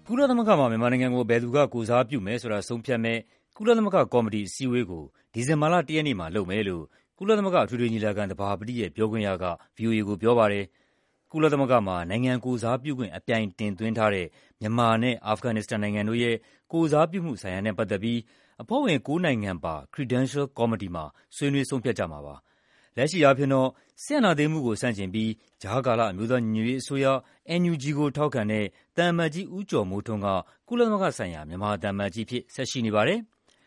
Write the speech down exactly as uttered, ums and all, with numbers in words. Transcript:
ကုလသမဂ္ဂမှာမြန်မာနိုင်ငံကိုဘယ်သူကကိုယ်စားပြုမယ်ဆိုတာဆုံးဖြတ်မယ့်ကုလသမဂ္ဂကော်မတီအစည်းအဝေးကိုဒီဇင်ဘာလ၁ရက်နေ့မှာလုပ်မယ်လို့ကုလသမဂ္ဂအထွေထွေညီလာခံသဘာပတိရဲ့ပြောခွင့်ရက ဗွီအိုအေကိုပြောပါတယ်။ကုလသမဂ္ဂမှာနိုင်ငံကိုယ်စားပြုခွင့်အပြိုင်တင်သွင်းထားတဲ့မြန်မာနဲ့အာဖဂန်နစ္စတန်နိုင်ငံတို့ရဲ့ကိုယ်စားပြုမှုဆိုင်ရာနဲ့ပတ်သက်ပြီးအဖွဲ့ဝင်ကိုးနိုင်ငံပါ Credential Committee မှာဆွေးနွေးဆုံးဖြတ်ကြမှာပါ။လက်ရှိအားဖြင့်တော့စစ်အာဏာသိမ်းမှုကိုဆန့်ကျင်ပြီးကြားကာလအမျိုးသားညီညွတ်ရေးအစိုးရ အန်ယူဂျီ ကိုထောက်ခံတဲ့သံအမတ်ကြီးဦးကျော်မိုးထွန်းကကုလသမဂ္ဂဆိုင်ရာမြန်မာသံအမတ်ကြီးအဖြစ်ဆက်ရှိနေပါတယ်။